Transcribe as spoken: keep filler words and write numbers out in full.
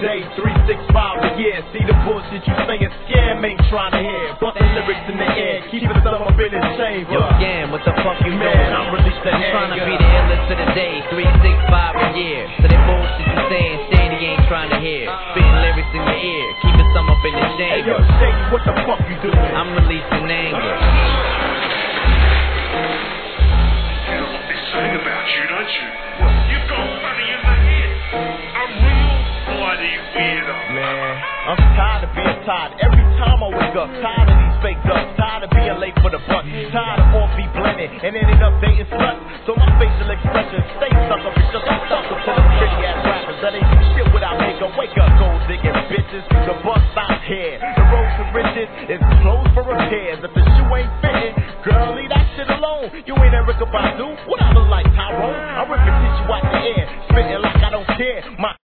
day, three sixty-five a year. See the bullshit you saying, scam ain't trying to hear. But the lyrics in the air, keeping some up in his chamber. Yo, scam, what the fuck you Man, doing? I'm released the I'm trying to anger. be the illest of the day, three sixty-five a year. So that bullshit you saying, shady ain't trying to hear. Spitting lyrics in your ear, keeping some up in the Hey yo, chamber. Shady, what the fuck you doing? I'm releasing anger. You know what they say about you, don't you? You've got money in the head. A real bloody weirdo. Man, I'm tired of being tired. Every time I wake up, tired of these fake ducks. Tired of being late for the bus. Tired of all be blending and ending up dating sluts. So my facial expression stay stuck up because I'm stuck up to the pretty ass rappers that ain't do shit without makeup. Wake up, gold digging bitches. The bus stops here. The road to riches is closed for repairs. If the shoe ain't fitting, girl, leave that shit alone. You ain't Erykah Badu. What I look like, Tyrone? I'm ripping tissue out the air, spitting like I don't care. My